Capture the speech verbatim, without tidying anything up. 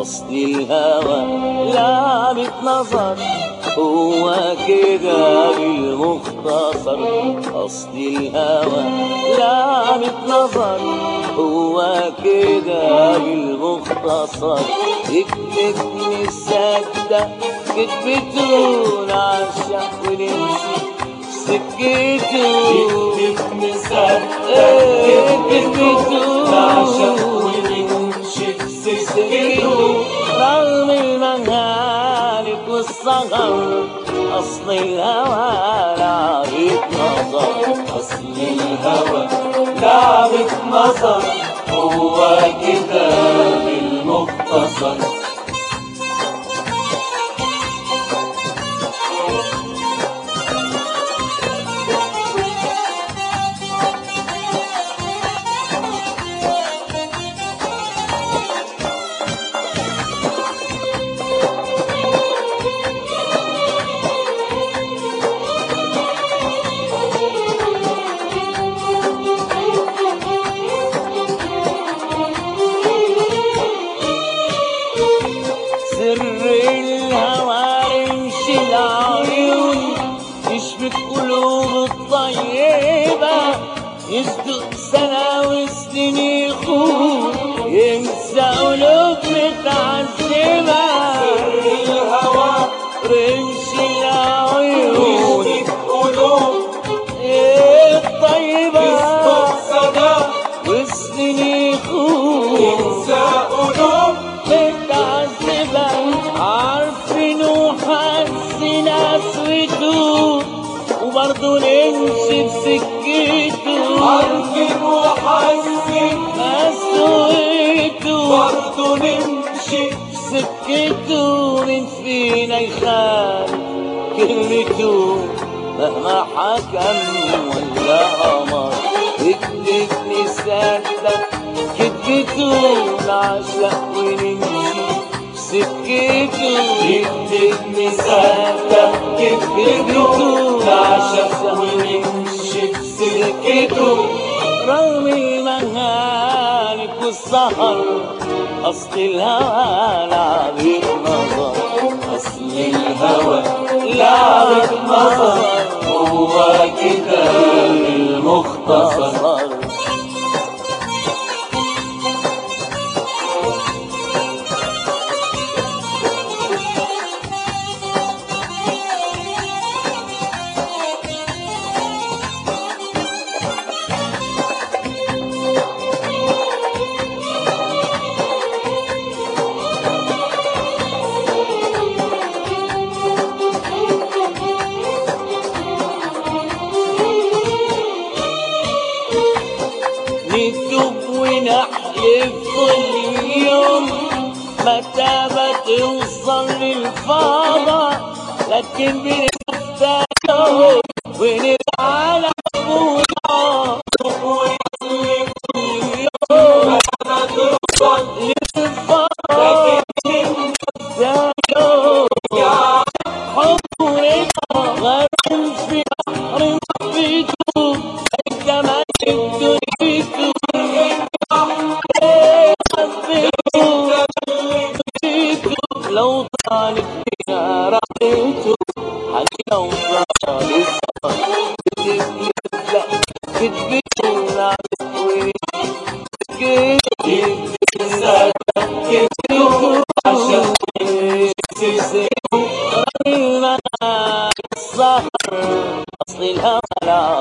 أصل الهوى لعبة نظر، هو كده بالمختصر. أصل الهوى لعبة نظر، هو كده بالمختصر. اكتب نصدق كتبته نعشق ونمشي سكته، اكتب نصدق كتبته نعشق ونمشي سكته. رغم المهالك والصغر أصل الهوى لعبة نظر. أصل الهوى لعبة نظر، هو كده بالمختصر. سر الهوى رمش العيون يشبك قلوب الطيبة، يصدق سنة وسنين يخون ينسى قلوب متعذبة. سر الهوى رمش العيون يشبك قلوب الطيبة، يصدق سنة وسنين يخون ينسى قلوب متعذبة. عارفين وحاسين قسوته وبرضه نمشي بسكته. عارفين وحاسين قسوته برضه نمشي بسكته. مين فينا يخالف كلمته مهما حكم ولا أمر؟ اكتب نصدق كتبته نعشق ونمشي سكته. اكتب نصدق كتبته نعشق ونمشي سكته. رغم المهالك والسهر أصل الهوى لعبة نظر. أصل الهوى لعبة نظر، هو كده بالمختصر. نكتب ونحلف كل يوم متى بتوصل للفضا، لكن بنفتح ونبقى على أبونا ونحلف كل يوم متى توصل للفضا، لكن بنفتح يا حبنا غرق في بحر محبته. الجمال الدنيا لو طالت فينا رحيته حنينا وطال السهر. كتبته نعرف وين اكتب نصدق كتبته نعشق ونمشي سكته. السهر أصل الهوى